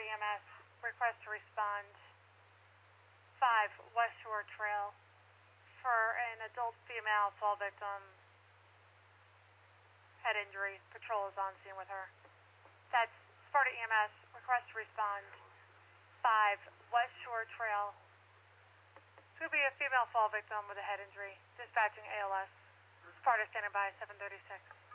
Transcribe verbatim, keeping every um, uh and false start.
E M S, request to respond. five, West Shore Trail, for an adult female fall victim, head injury. Patrol is on scene with her. That's Sparta E M S, request to respond. five, West Shore Trail. It's going to be a female fall victim with a head injury. Dispatching A L S. Sparta standing by, seven thirty-six.